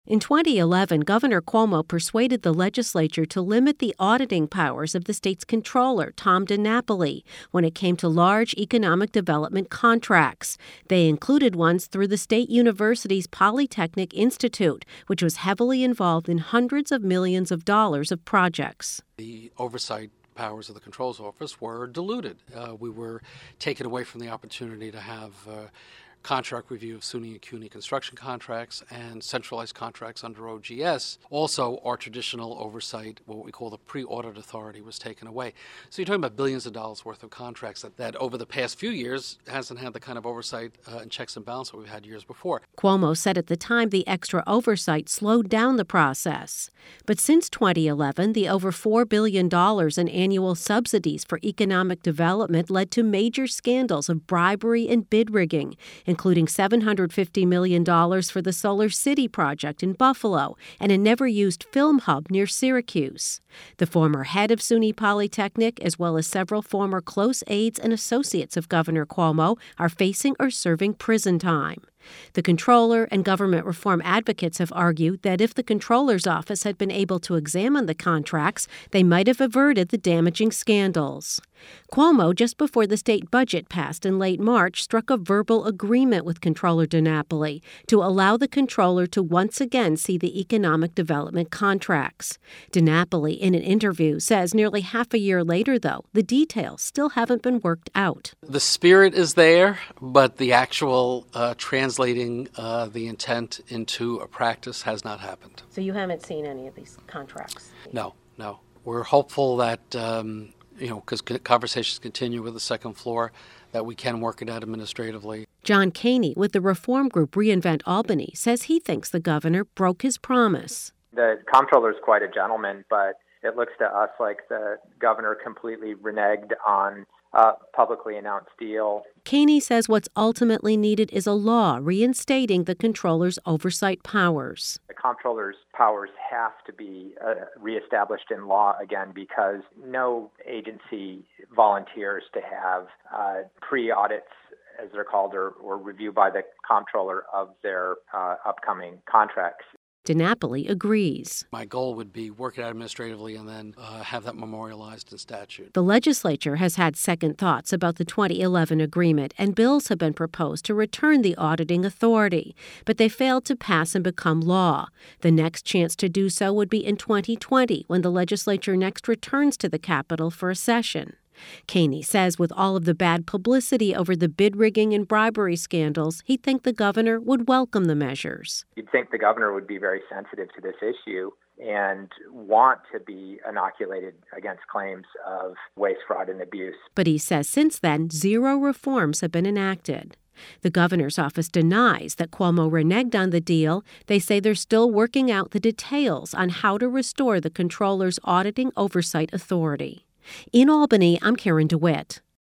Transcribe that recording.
In 2011, Governor Cuomo persuaded the legislature to limit the auditing powers of the state's controller, Tom DiNapoli, when it came to large economic development contracts. They included ones through the state university's Polytechnic Institute, which was heavily involved in hundreds of millions of dollars of projects. The oversight powers of the Controller's Office were diluted. We were taken away from the opportunity to have contract review of SUNY and CUNY construction contracts and centralized contracts under OGS. Also, our traditional oversight, what we call the pre-audit authority, was taken away. So you're talking about billions of dollars worth of contracts that over the past few years hasn't had the kind of oversight and checks and balances that we've had years before. Cuomo said at the time the extra oversight slowed down the process. But since 2011, the over $4 billion in annual subsidies for economic development led to major scandals of bribery and bid rigging, including $750 million for the Solar City project in Buffalo and a never-used film hub near Syracuse. The former head of SUNY Polytechnic, as well as several former close aides and associates of Governor Cuomo, are facing or serving prison time. The comptroller and government reform advocates have argued that if the comptroller's office had been able to examine the contracts, they might have averted the damaging scandals. Cuomo, just before the state budget passed in late March, struck a verbal agreement with Comptroller DiNapoli to allow the comptroller to once again see the economic development contracts. DiNapoli, in an interview, says nearly half a year later, though, the details still haven't been worked out. The spirit is there, but the actual translating the intent into a practice has not happened. So you haven't seen any of these contracts? No. We're hopeful that, because conversations continue with the second floor, that we can work it out administratively. John Caney with the reform group Reinvent Albany says he thinks the governor broke his promise. The comptroller is quite a gentleman, but it looks to us like the governor completely reneged on a publicly announced deal. Caney says what's ultimately needed is a law reinstating the comptroller's oversight powers. The comptroller's powers have to be reestablished in law again because no agency volunteers to have pre-audits, as they're called, or review by the comptroller of their upcoming contracts. DiNapoli agrees. My goal would be work it out administratively and then have that memorialized in statute. The legislature has had second thoughts about the 2011 agreement, and bills have been proposed to return the auditing authority, but they failed to pass and become law. The next chance to do so would be in 2020, when the legislature next returns to the Capitol for a session. Caney says with all of the bad publicity over the bid rigging and bribery scandals, he'd think the governor would welcome the measures. You'd think the governor would be very sensitive to this issue and want to be inoculated against claims of waste, fraud, and abuse. But he says since then, 0 reforms have been enacted. The governor's office denies that Cuomo reneged on the deal. They say they're still working out the details on how to restore the comptroller's auditing oversight authority. In Albany, I'm Karen DeWitt.